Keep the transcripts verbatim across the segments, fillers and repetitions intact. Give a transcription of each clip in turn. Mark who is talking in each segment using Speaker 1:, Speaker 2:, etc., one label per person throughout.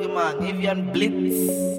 Speaker 1: Look at man, Avian Blitz.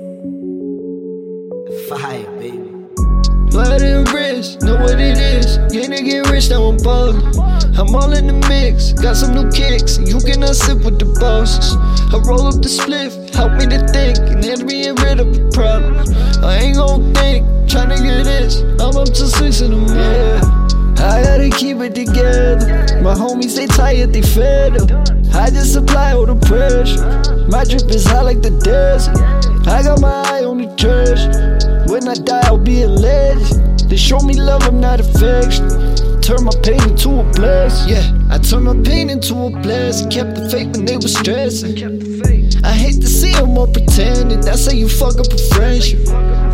Speaker 1: Fire, baby.
Speaker 2: Blood and rich, know what it is. Gonna get rich, now I'm ballin'. I'm all in the mix, got some new kicks. You cannot sit with the bosses. I roll up the spliff, help me to think, and then being rid of the problems. I ain't gon' think, tryna get this. I'm up to six in the morning. Yeah. I gotta keep it together. My homies, they tired, they fed up. I just apply all the pressure. My drip is hot like the desert. I got my eye on the trash. When I die, I'll be a legend. They show me love, I'm not affection. Turn my pain into a blessing. Yeah, I turned my pain into a blessing. Kept the faith when they was stressing. I hate to see them all pretending. That's how you fuck up a friendship.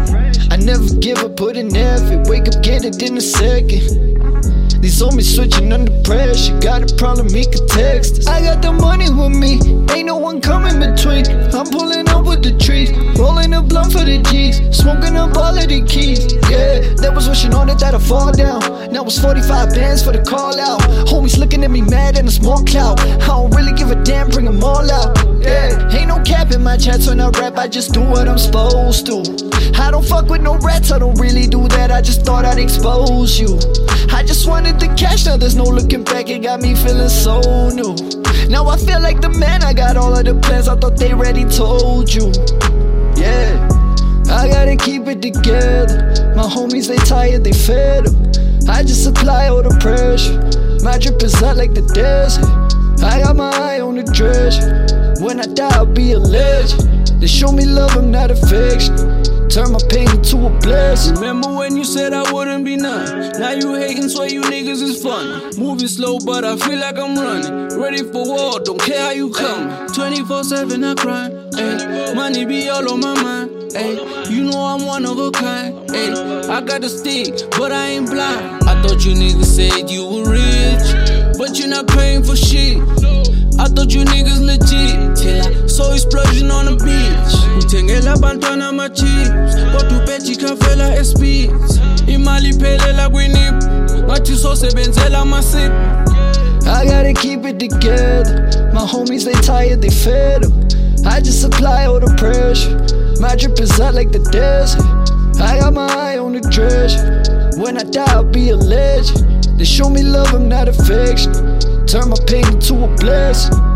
Speaker 2: I never give up, put in effort. Wake up, get it in a second. These homies switching under pressure. Got a problem, he can text us. I got the money with me, ain't no one coming between. I'm pulling up with the trees, rolling a blunt for the G's, smoking up all of the keys. Yeah, they was wishing on it that I fall down. Now it's forty-five bands for the call out. Homies looking at me mad in a small cloud. I don't really give a damn, bring them all out. Yeah, ain't no cap in my chats when I rap, I just do what I'm supposed to. I don't fuck with no rats, I don't really do that, I just thought I'd expose you. I just wanted the cash, now there's no looking back, it got me feeling so new. Now I feel like the man, I got all of the plans, I thought they already told you. Yeah, I gotta keep it together. My homies, they tired, they fed up. I just apply all the pressure. My drip is hot like the desert. I got my eye on the treasure. When I die, I'll be a legend. They show me love, I'm not affection. Turn my pain into a blessing.
Speaker 3: Remember when you said I wouldn't be none? Now you hating, swear you niggas is fun. Moving slow, but I feel like I'm running. Ready for war, don't care how you come. twenty-four seven I grind, ayy. Money be all on my mind, ayy. You know I'm one of a kind, ayy. I got the stick, but I ain't blind. I thought you niggas said you were rich, but you're not paying for shit. I thought you niggas legit, till I saw explosion on the beach. Utengela bantwana ma chips, kodwa ubejika vela espits. Imali phelela kwinip, ngathi sosebenzela amasip.
Speaker 2: I gotta keep it together. My homies, they tired, they fed up. I just apply all the pressure. My drip is hot like the desert. I got my eye on the treasure. When I die, I'll be a legend. They show me love, I'm not affection. Turn my pain into a blessing.